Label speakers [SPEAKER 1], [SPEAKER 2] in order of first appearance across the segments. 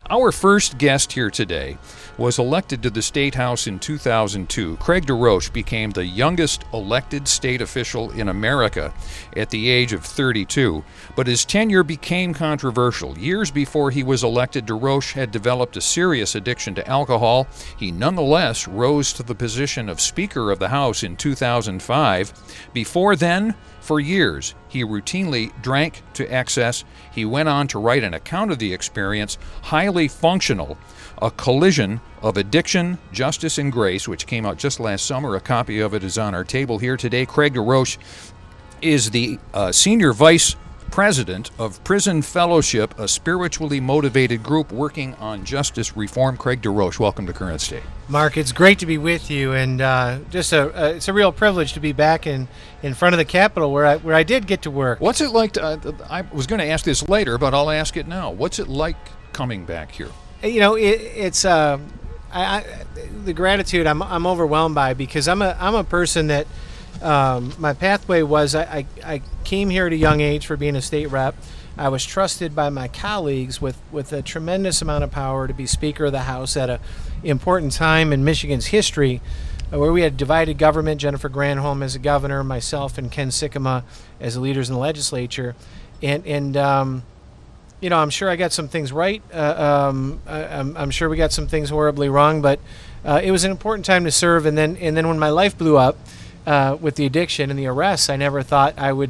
[SPEAKER 1] Our first guest here today was elected to the State House in 2002. Craig DesRoches became the youngest elected state official in America at the age of 32, but his tenure became controversial. Years before he was elected, DesRoches had developed a serious addiction to alcohol. He nonetheless rose to the position of Speaker of the House in 2005. Before then, for years, he routinely drank to excess. He went on to write an account of the experience, Highly Functional, A Collision of Addiction, Justice, and Grace, which came out just last summer. A copy of it is on our table here today. Craig DesRoches is the Senior Vice President of Prison Fellowship, a spiritually motivated group working on justice reform. Craig DesRoches, welcome to Current State.
[SPEAKER 2] Mark, it's great to be with you, and it's a real privilege to be back in front of the Capitol where I did get to work.
[SPEAKER 1] What's it like I was going to ask this later, but I'll ask it now. What's it like coming back here?
[SPEAKER 2] You know, it's the gratitude I'm overwhelmed by, because I'm a person that my pathway was I came here at a young age for being a state rep. I was trusted by my colleagues with a tremendous amount of power to be Speaker of the House at an important time in Michigan's history, where we had divided government. Jennifer Granholm as a governor, myself and Ken Sikkema as the leaders in the legislature, and you know, I'm sure I got some things right. I'm sure we got some things horribly wrong, but it was an important time to serve. And then when my life blew up with the addiction and the arrests, I never thought I would.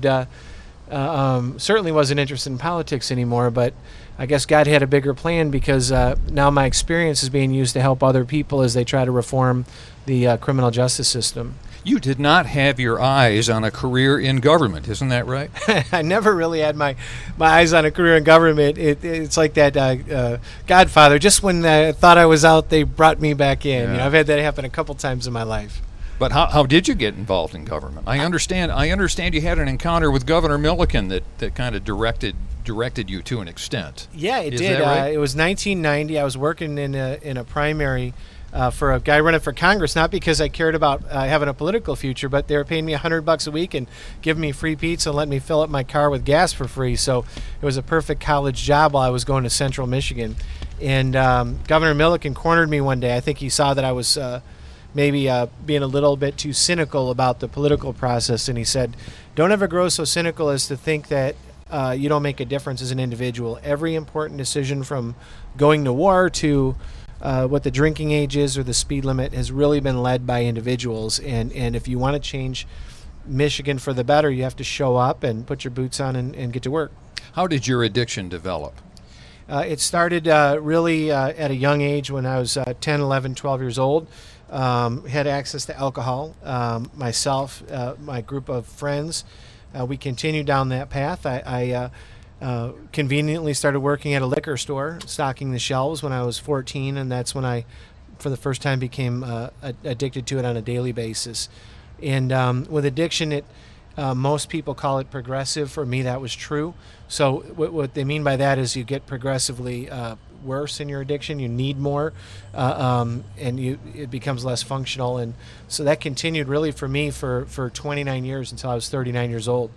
[SPEAKER 2] Certainly wasn't interested in politics anymore, but I guess God had a bigger plan, because now my experience is being used to help other people as they try to reform the criminal justice system.
[SPEAKER 1] You did not have your eyes on a career in government, isn't that right?
[SPEAKER 2] I never really had my eyes on a career in government. It's like that Godfather. Just when I thought I was out, they brought me back in.
[SPEAKER 1] Yeah.
[SPEAKER 2] You know, I've had that happen a couple times in my life.
[SPEAKER 1] But how did you get involved in government? I understand you had an encounter with Governor Milliken that kind of directed you to an extent.
[SPEAKER 2] Yeah, it
[SPEAKER 1] Is
[SPEAKER 2] did.
[SPEAKER 1] that right?
[SPEAKER 2] It was 1990. I was working in a primary for a guy running for Congress, not because I cared about having a political future, but they were paying me $100 a week and giving me free pizza and letting me fill up my car with gas for free. So it was a perfect college job while I was going to Central Michigan. And Governor Milliken cornered me one day. I think he saw that I was maybe being a little bit too cynical about the political process, and he said, "Don't ever grow so cynical as to think that you don't make a difference as an individual. Every important decision, from going to war to what the drinking age is or the speed limit, has really been led by individuals. And if you want to change Michigan for the better, you have to show up and put your boots on and get to work."
[SPEAKER 1] How did your addiction develop?
[SPEAKER 2] It started really at a young age when I was 10, 11, 12 years old. Had access to alcohol. Myself, my group of friends, we continued down that path. I conveniently started working at a liquor store, stocking the shelves when I was 14, and that's when I, for the first time, became addicted to it on a daily basis. And with addiction, most people call it progressive. For me, that was true. So what they mean by that is you get progressively worse in your addiction. You need more, and it becomes less functional. And so that continued really for me for 29 years until I was 39 years old.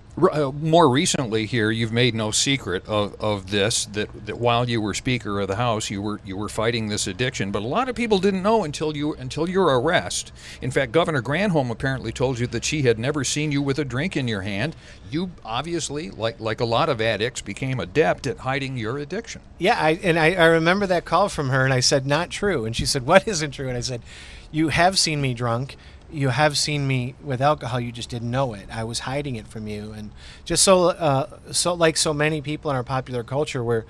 [SPEAKER 1] More recently here, you've made no secret of this, that while you were Speaker of the House, you were fighting this addiction. But a lot of people didn't know until your arrest. In fact, Governor Granholm apparently told you that she had never seen you with a drink in your hand. You obviously, like a lot of addicts, became adept at hiding your addiction.
[SPEAKER 2] Yeah, I remember that call from her, and I said, "Not true." And she said, "What isn't true?" And I said, "You have seen me drunk. You have seen me with alcohol. You just didn't know it. I was hiding it from you." And just so like so many people in our popular culture, where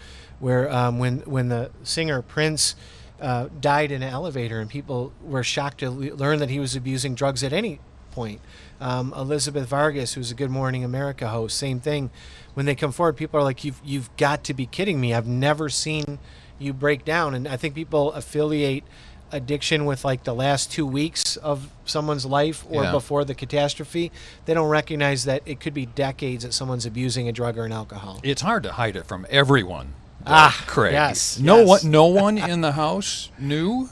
[SPEAKER 2] when the singer Prince died in an elevator, and people were shocked to learn that he was abusing drugs at any point. Elizabeth Vargas, who's a Good Morning America host, same thing. When they come forward, people are like, "You've got to be kidding me! I've never seen you break down." And I think people affiliate addiction with like the last 2 weeks of someone's life or before the catastrophe. They don't recognize that it could be decades that someone's abusing a drug or an alcohol.
[SPEAKER 1] It's hard to hide it from everyone. Craig.
[SPEAKER 2] Yes.
[SPEAKER 1] No one in the house knew.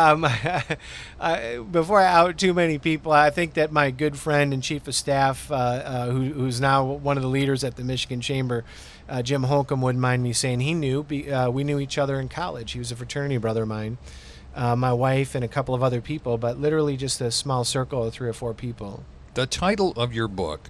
[SPEAKER 2] Before I out too many people, I think that my good friend and chief of staff, who's now one of the leaders at the Michigan Chamber, Jim Holcomb wouldn't mind me saying he knew. We knew each other in college. He was a fraternity brother of mine. My wife and a couple of other people, but literally just a small circle of 3 or 4 people.
[SPEAKER 1] The title of your book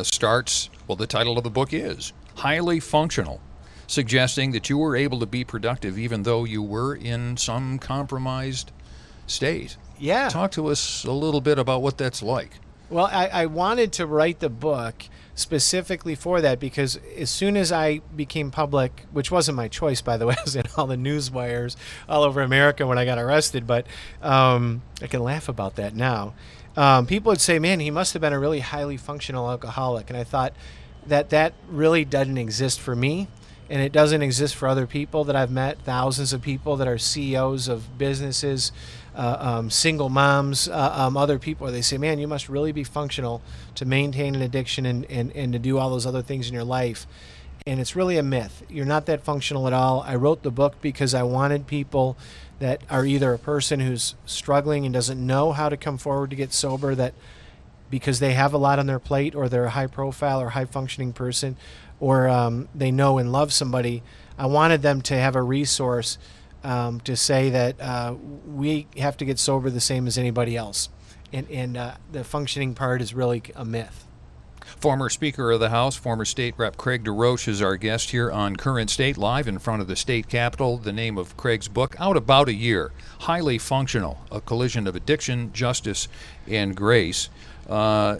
[SPEAKER 1] the title of the book is Highly Functional, suggesting that you were able to be productive even though you were in some compromised state.
[SPEAKER 2] Yeah.
[SPEAKER 1] Talk to us a little bit about what that's like.
[SPEAKER 2] Well, I wanted to write the book specifically for that because as soon as I became public, which wasn't my choice, by the way, I was in all the news wires all over America when I got arrested, but I can laugh about that now. People would say, man, he must have been a really highly functional alcoholic. And I thought that really doesn't exist for me. And it doesn't exist for other people that I've met, thousands of people that are CEOs of businesses, single moms, other people. They say, man, you must really be functional to maintain an addiction and to do all those other things in your life. And it's really a myth. You're not that functional at all. I wrote the book because I wanted people that are either a person who's struggling and doesn't know how to come forward to get sober, that because they have a lot on their plate, or they're a high profile or high functioning person, or they know and love somebody. I wanted them to have a resource to say that we have to get sober the same as anybody else. And the functioning part is really a myth.
[SPEAKER 1] Former Speaker of the House, former State Rep Craig DeRoche is our guest here on Current State, live in front of the state capitol. The name of Craig's book, out about a year, Highly Functional, A Collision of Addiction, Justice, and Grace. I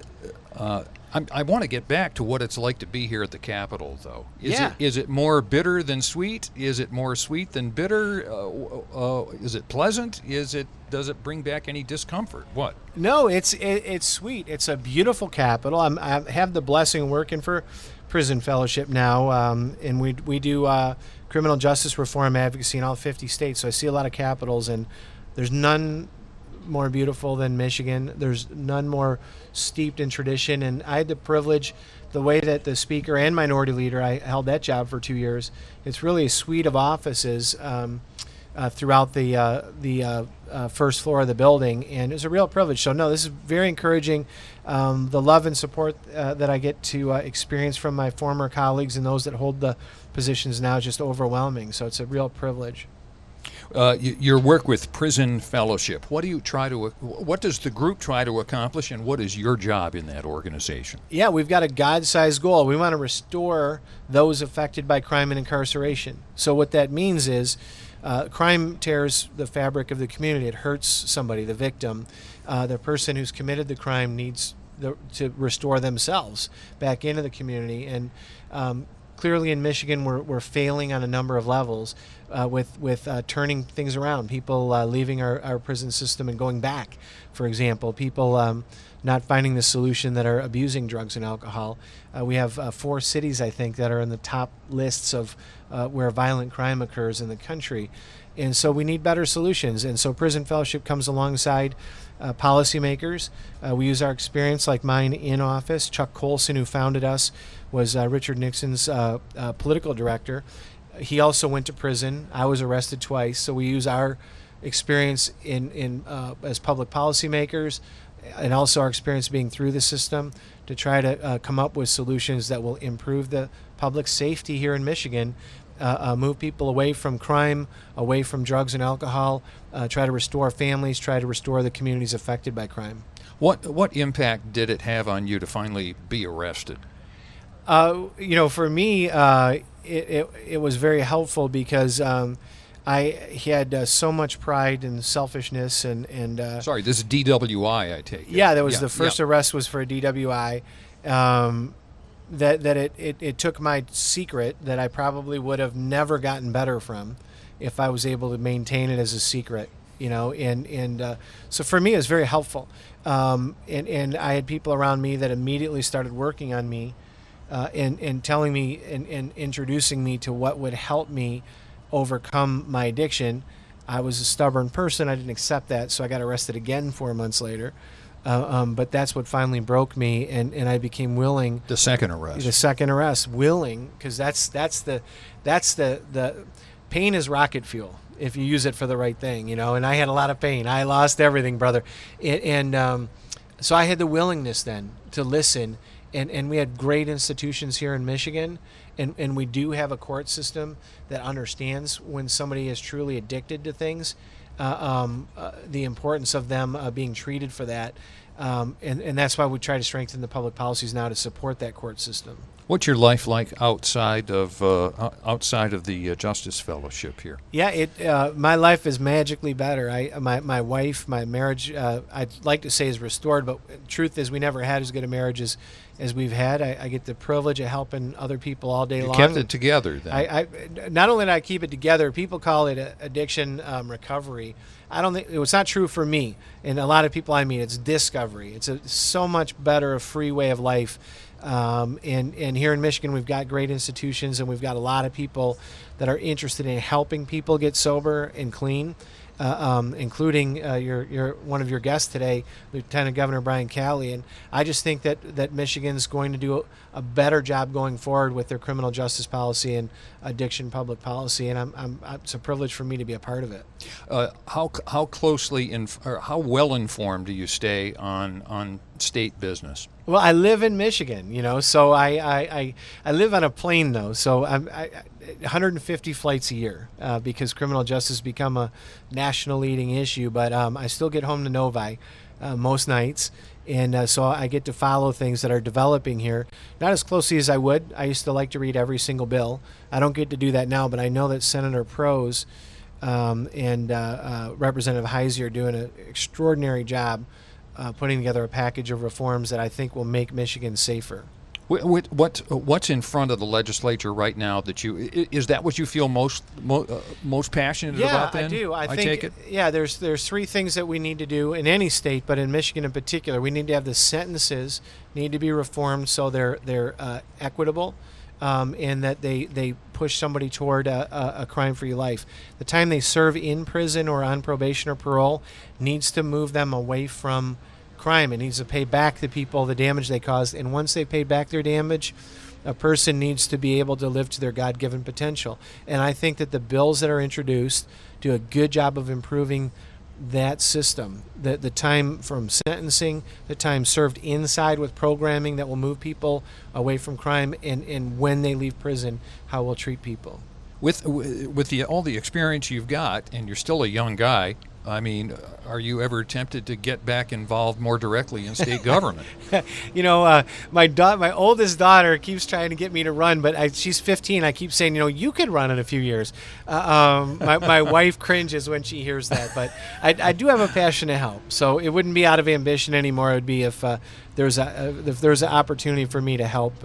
[SPEAKER 1] want to get back to what it's like to be here at the Capitol, though. Is it more bitter than sweet? Is it more sweet than bitter? Is it pleasant? Does it bring back any discomfort? What?
[SPEAKER 2] No, it's sweet. It's a beautiful Capitol. I have the blessing of working for Prison Fellowship now, and we do criminal justice reform advocacy in all 50 states. So I see a lot of capitals, and there's none more beautiful than Michigan. There's none more steeped in tradition. And I had the privilege, the way that the speaker and minority leader, I held that job for 2 years. It's really a suite of offices throughout the first floor of the building, and it was a real privilege. So no, this is very encouraging. The love and support that I get to experience from my former colleagues and those that hold the positions now is just overwhelming. So it's a real privilege.
[SPEAKER 1] Your work with Prison Fellowship, what does the group try to accomplish, and what is your job in that organization?
[SPEAKER 2] Yeah, we've got a God-sized goal. We want to restore those affected by crime and incarceration. So what that means is crime tears the fabric of the community. It hurts somebody, the victim. The person who's committed the crime needs to restore themselves back into the community. And clearly in Michigan, we're failing on a number of levels with turning things around. People leaving our prison system and going back, for example. People not finding the solution that are abusing drugs and alcohol. We have 4 cities, I think, that are in the top lists of where violent crime occurs in the country. And so we need better solutions. And so Prison Fellowship comes alongside policymakers. We use our experience, like mine in office. Chuck Colson, who founded us, was Richard Nixon's political director. He also went to prison. I was arrested twice. So we use our experience in as public policymakers, and also our experience being through the system, to try to come up with solutions that will improve the public safety here in Michigan, move people away from crime, away from drugs and alcohol, try to restore families, try to restore the communities affected by crime.
[SPEAKER 1] What impact did it have on you to finally be arrested?
[SPEAKER 2] For me, it was very helpful because I had so much pride and selfishness and
[SPEAKER 1] Sorry, this is DWI, I take it.
[SPEAKER 2] Yeah, that was the first arrest was for a DWI. That it took my secret that I probably would have never gotten better from if I was able to maintain it as a secret, and so for me it was very helpful. And I had people around me that immediately started working on me and telling me and introducing me to what would help me overcome my addiction. I was a stubborn person. I didn't accept that, so I got arrested again 4 months later. But that's what finally broke me, and I became willing.
[SPEAKER 1] The second arrest,
[SPEAKER 2] willing, because that's the pain is rocket fuel if you use it for the right thing, And I had a lot of pain. I lost everything, brother, and so I had the willingness then to listen. And we had great institutions here in Michigan, and we do have a court system that understands when somebody is truly addicted to things, the importance of them being treated for that. And that's why we try to strengthen the public policies now to support that court system.
[SPEAKER 1] What's your life like outside of the Justice Fellowship here?
[SPEAKER 2] Yeah, my life is magically better. My wife, my marriage, I'd like to say is restored, but the truth is we never had as good a marriage as we've had. I get the privilege of helping other people all day long.
[SPEAKER 1] You kept it together then.
[SPEAKER 2] I not only did I keep it together, people call it addiction recovery. I don't think it's not true for me, and a lot of people I meet. It's discovery. It's so much better a free way of life. And here in Michigan, we've got great institutions, and we've got a lot of people that are interested in helping people get sober and clean, including your one of your guests today, Lieutenant Governor Brian Calley. And I just think that Michigan's going to do a better job going forward with their criminal justice policy and addiction public policy, and it's a privilege for me to be a part of it.
[SPEAKER 1] How closely or how well informed do you stay on state business?
[SPEAKER 2] Well, I live in Michigan, so I live on a plane, though, so I'm 150 flights a year because criminal justice has become a national leading issue, but I still get home to Novi most nights, and so I get to follow things that are developing here, not as closely as I would. I used to like to read every single bill. I don't get to do that now, but I know that Senator Prose and Representative Heisey are doing an extraordinary job putting together a package of reforms that I think will make Michigan safer.
[SPEAKER 1] What's in front of the legislature right now is that what you feel most passionate about? Then?
[SPEAKER 2] Yeah, I do. I think,
[SPEAKER 1] take it.
[SPEAKER 2] Yeah, there's three things that we need to do in any state, but in Michigan in particular, we need to have the sentences need to be reformed so they're equitable, and that they push somebody toward a crime-free life. The time they serve in prison or on probation or parole needs to move them away from crime. It needs to pay back the people the damage they caused, and once they've paid back their damage, a person needs to be able to live to their God-given potential. And I think that the bills that are introduced do a good job of improving that system. The time from sentencing, the time served inside with programming that will move people away from crime, and when they leave prison, how we'll treat people.
[SPEAKER 1] With all the experience you've got, and you're still a young guy, I mean, are you ever tempted to get back involved more directly in state government?
[SPEAKER 2] My oldest daughter keeps trying to get me to run, but she's 15. I keep saying, you could run in a few years. My wife cringes when she hears that, but I do have a passion to help. So it wouldn't be out of ambition anymore. It would be if there's an opportunity for me to help.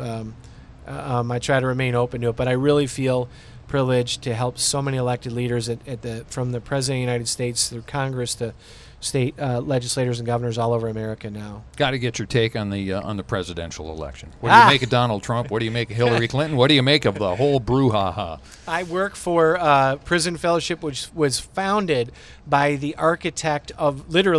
[SPEAKER 2] I try to remain open to it, but I really feel privileged to help so many elected leaders from the President of the United States through Congress to state legislators and governors all over America now.
[SPEAKER 1] Got to get your take on the presidential election. What do you make of Donald Trump? What do you make of Hillary Clinton? What do you make of the whole brouhaha?
[SPEAKER 2] I work for Prison Fellowship, which was founded by the architect of the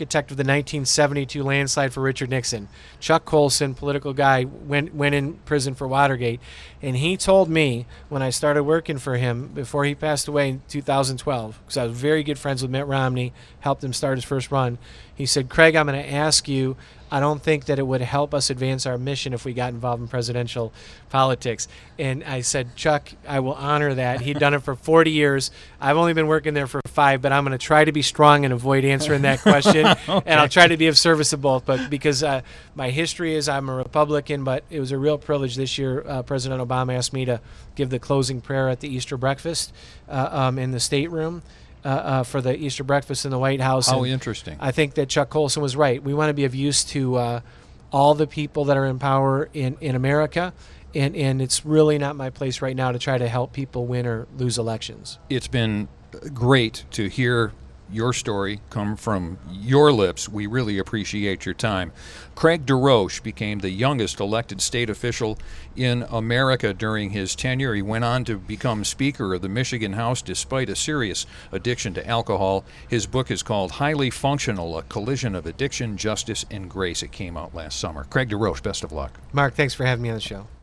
[SPEAKER 2] 1972 landslide for Richard Nixon. Chuck Colson, political guy, went in prison for Watergate, and he told me when I started working for him before he passed away in 2012, because I was very good friends with Mitt Romney, helped him start his first run. He said, "Craig, I'm going to ask you, I don't think that it would help us advance our mission if we got involved in presidential politics." And I said, "Chuck, I will honor that." He'd done it for 40 years. I've only been working there for 5, but I'm going to try to be strong and avoid answering that question. Okay. And I'll try to be of service to both. But because my history is I'm a Republican, but it was a real privilege this year. President Obama asked me to give the closing prayer at the Easter breakfast in the stateroom. For the Easter breakfast in the White House.
[SPEAKER 1] How interesting.
[SPEAKER 2] I think that Chuck Colson was right. We want to be of use to all the people that are in power in America, and it's really not my place right now to try to help people win or lose elections.
[SPEAKER 1] It's been great to hear your story come from your lips. We really appreciate your time. Craig DeRoche became the youngest elected state official in America during his tenure. He went on to become Speaker of the Michigan House despite a serious addiction to alcohol. His book is called Highly Functional, A Collision of Addiction, Justice, and Grace. It came out last summer. Craig DeRoche, best of luck.
[SPEAKER 2] Mark, thanks for having me on the show.